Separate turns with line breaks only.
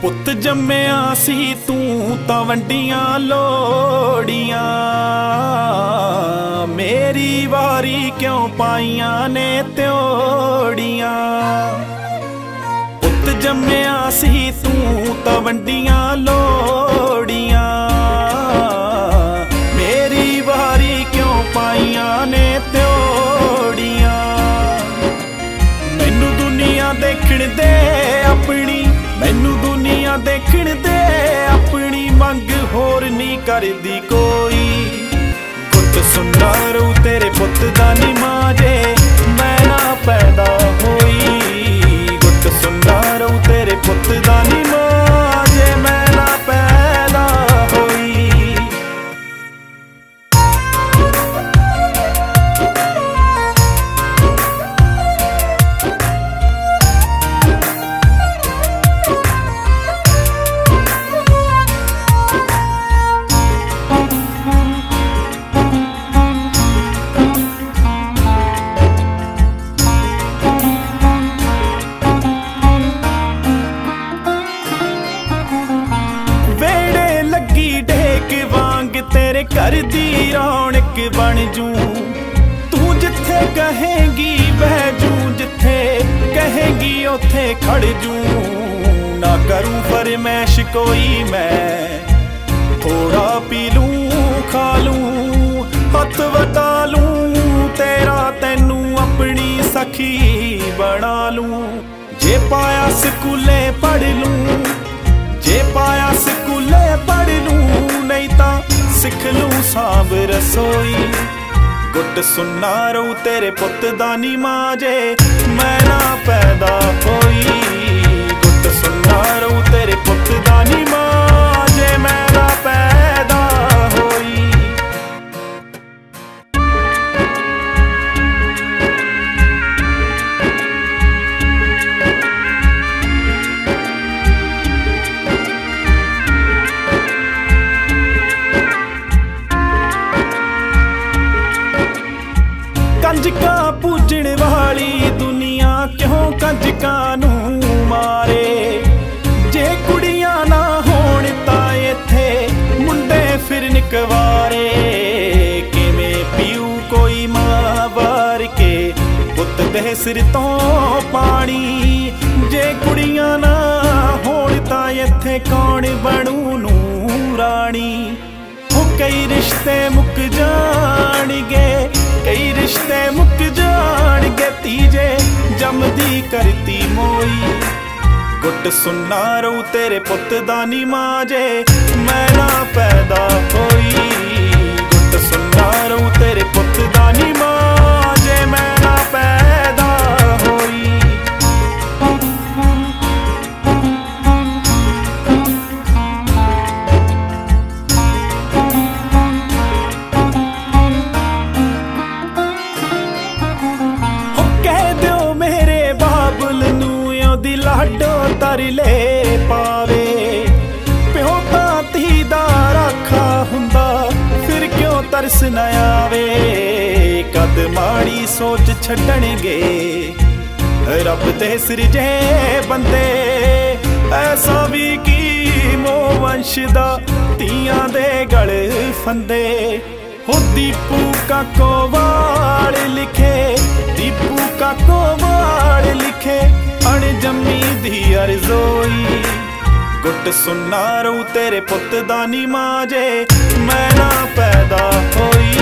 ਪੁੱਤ ਜੰਮਿਆ ਸੀ ਤੂੰ ਤਾਂ ਵੰਡੀਆਂ ਲੋੜੀਆਂ, ਮੇਰੀ ਵਾਰੀ ਕਿਉਂ ਪਾਈਆਂ ਨੇ ਤਿਉੜੀਆਂ। ਪੁੱਤ ਜੰਮਿਆ ਸੀ ਤੂੰ ਤਾਂ ਵੰਡੀਆਂ ਲੋੜੀਆਂ, ਮੇਰੀ ਵਾਰੀ ਕਿਉਂ ਪਾਈਆਂ ਨੇ ਤਿਉੜੀਆਂ। ਮੈਨੂੰ ਦੁਨੀਆ ਦੇਖਣ ਦੇ ਆਪਣੀ, ਮੈਨੂੰ ਦੁਨੀਆ ਦੇਖਣ ਦੇ ਆਪਣੀ, ਮੰਗ ਹੋਰ ਨਹੀਂ ਕਰਦੀ ਕੋਈ। ਗੁੱਟ ਸੁਣਨਾ ਰੂ ਤੇਰੇ ਪੁੱਤ ਦਾ ਨੀ ਮਾਂ ਜੇ ਮੈਂ ਨਾ ਪੈਦਾ ਹੋਈ। ਗੁੱਟ ਸੁਣਨਾ ਰੂ ਤੇਰੇ ਪੁੱਤ ਦਾ ਨੀ ਮਾਂ ਜੇ ਮੈਂ ਨਾ ਪੈਦਾ ਹੋਈ। ਤੇਰੇ ਘਰ ਦੀ ਰੌਣਕ ਬਣ ਜੂ, ਤੂੰ ਜਿੱਥੇ ਕਹੇਂਗੀ ਬਹਿ ਜੂ, ਜਿੱਥੇ ਕਹੇਂਗੀ ਉੱਥੇ ਖੜ ਜੂ। ਨਾ ਕਰੂੰ ਫਰਮੈਸ਼ ਕੋਈ ਮੈਂ, ਥੋੜਾ ਪੀ ਲੂੰ ਖਾ ਲੂੰ, ਹੱਥ ਵਟਾ ਲੂੰ ਤੇਰਾ, ਤੈਨੂੰ ਆਪਣੀ ਸਖੀ ਬਣਾ ਲੂੰ। ਜੇ ਪਾਇਆ ਸਕੂਲੇ ਪੜ੍ਹ ਲੂੰ, ਜੇ ਪਾਇਆ ਸਕੂਲੇ ਪੜ੍ਹ ਲੂੰ, ਨਹੀਂ ਤਾਂ ਸਿੱਖ ਲੂੰ ਸਾਂਭ ਰਸੋਈ। ਗੁੱਟ ਸੁਣਨਾ ਰੂ ਤੇਰੇ ਪੁੱਤ ਦਾ ਨੀ ਮਾਂ ਜੇ ਮੈਂ ਨਾ ਪੈਦਾ ਹੋਈ। ਗੁੱਟ ਸੁਣਨਾ ਰੂ ਤੇਰੇ ਪੁੱਤ ਦਾ ਨੀ ਮਾਂ ਜੇ ਮੈਂ ਨਾ ਪੈਦਾ ਹੋਈ। ਕੰਜਕਾਂ ਪੂਜਣ ਵਾਲੀ ਦੁਨੀਆ ਕਿਉਂ ਕੰਜਕਾਂ ਨੂੰ ਮਾਰੇ। ਜੇ ਕੁੜੀਆਂ ਨਾ ਹੋਣ ਤਾਂ ਇੱਥੇ ਮੁੰਡੇ ਫਿਰਨ ਕੁਆਰੇ। ਕਿਵੇਂ ਪੀਊ ਕੋਈ ਮਾਂ ਵਾਰ ਕੇ ਪੁੱਤ ਦੇ ਸਿਰ ਤੋਂ ਪਾਣੀ। ਜੇ ਕੁੜੀਆਂ ਨਾ ਹੋਣ ਤਾਂ ਇੱਥੇ ਕੌਣ ਬਣੂ ਨੂੰ ਰਾਣੀ। ਉਹ ਕਈ ਰਿਸ਼ਤੇ ਮੁੱਕ ਜਾਣਗੇ, ਕਈ ਰਿਸ਼ਤੇ ਮੁੱਕ ਜਾਣਗੇ, ਤੀਜੇ ਜੰਮਦੀ ਕਰਤੀ ਮੋਈ। ਗੁੱਟ ਸੁਣਨਾ ਰੂ ਤੇਰੇ ਪੁੱਤ ਦਾ ਨੀ ਮਾਂ ਜੇ ਮੈਂ ਨਾ ਪੈਦਾ ਹੋਈ। ਗੁੱਟ ਸੁਣਨਾ ਰੂ ਤੇਰੇ ਪੁੱਤ ਦਾ ਨੀ ਮਾਂ ਜੇ ਮੈਂ ਨਾ ਪੈਦਾ ਹੋਈ। ਲਾਡੋ ਤਰਲੇ ਪਾਵੇ, ਪਿਓ ਤਾਂ ਧੀ ਦਾ ਰਾਖਾ ਹੁੰਦਾ, ਫਿਰ ਕਿਉਂ ਤਰਸ ਨਾ ਆਵੇ। ਕਦ ਮਾੜੀ ਸੋਚ ਛੱਡਣਗੇ ਰੱਬ ਦੇ ਸਿਰਜੇ ਬੰਦੇ, ਐਸਾ ਵੀ ਕੀ ਮੋਹ ਵੰਸ਼ ਦਾ ਧੀਆਂ ਦੇ ਗਲ ਫੰਦੇ। ਹੋ ਦੀਪੂ ਕਾਕੋ ਵਾਲ ਲਿਖੇ, ਦੀਪੂ ਕਾਕੋ ਵਾਲ ਲਿਖੇ, ਅਣਜੰਮੀ ਦੀ ਅਰਜ਼ੋਈ। ਗੁੱਟ ਸੁਣਨਾ ਰੂ ਤੇਰੇ ਪੁੱਤ ਦਾ ਨੀ ਮਾਂ ਜੇ ਮੈਂ ਨਾ ਪੈਦਾ ਹੋਈ।